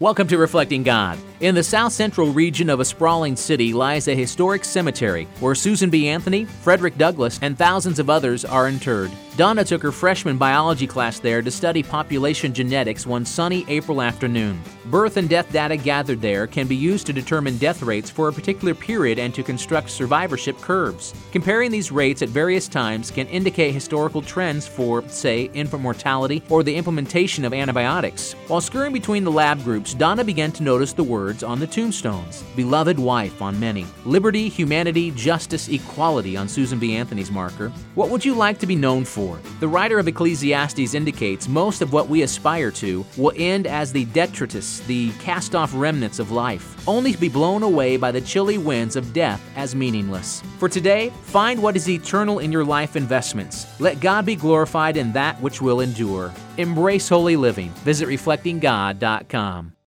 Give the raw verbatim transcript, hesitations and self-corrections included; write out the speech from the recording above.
Welcome to Reflecting God. In the south central region of a sprawling city lies a historic cemetery where Susan B. Anthony, Frederick Douglass, and thousands of others are interred. Donna took her freshman biology class there to study population genetics one sunny April afternoon. Birth and death data gathered there can be used to determine death rates for a particular period and to construct survivorship curves. Comparing these rates at various times can indicate historical trends for, say, infant mortality or the implementation of antibiotics. While scurrying between the lab groups, Donna began to notice the words on the tombstones. Beloved wife on many. Liberty, humanity, justice, equality on Susan B. Anthony's marker. What would you like to be known for? The writer of Ecclesiastes indicates most of what we aspire to will end as the detritus, the cast-off remnants of life, only to be blown away by the chilly winds of death as meaningless. For today, find what is eternal in your life investments. Let God be glorified in that which will endure. Embrace holy living. Visit reflecting god dot com.